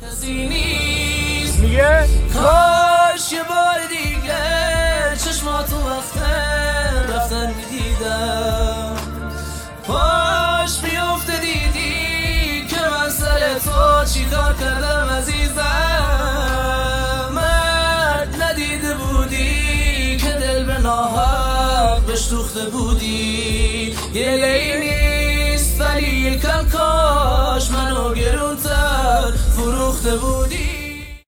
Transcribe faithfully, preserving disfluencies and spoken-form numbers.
کسی نیست میگه کاش یه بار دیگه چشماتو وقت رفتن میدیدم، پاش بیفته دیدی که من سر تو چی کار کردم عزیزم. مرد ندیده بودی که دل به ناحق بشتوخته بودی، یه لی نیست ولی یکم کاش منو گرونتر فروخته بودی.